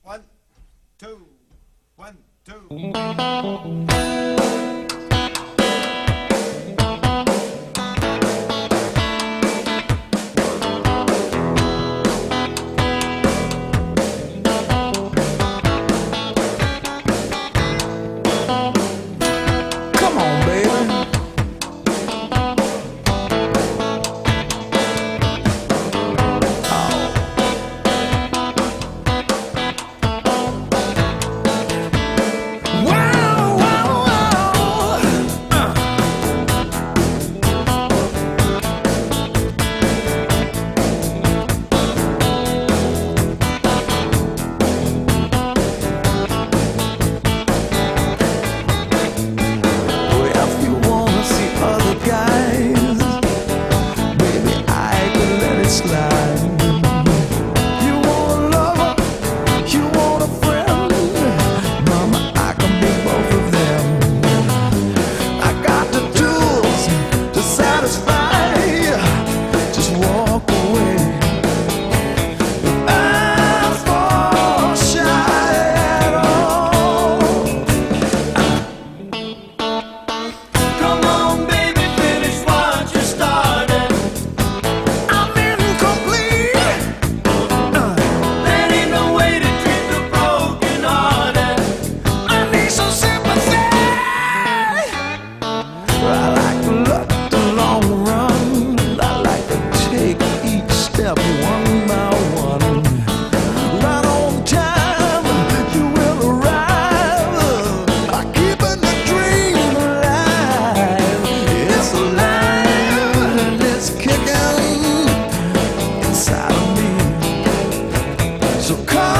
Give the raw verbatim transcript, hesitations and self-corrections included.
One, two, one, two. Come on, baby. Wow, wow, wow. Uh. Well, if you wanna see other guys, baby, I can let it slide. You want a lover, you want a friend, mama, I can be both of them. I got the tools to satisfy. Just walk away. Ask for shy at all. Come on, baby, finish what you started. I'm incomplete. That ain't no way to treat the broken hearted. I need some sympathy. I like to look the long run. I like to take each step one by one. Right on time, you will arrive. I'm keeping the dream alive. It's alive and it's kicking inside of me. So come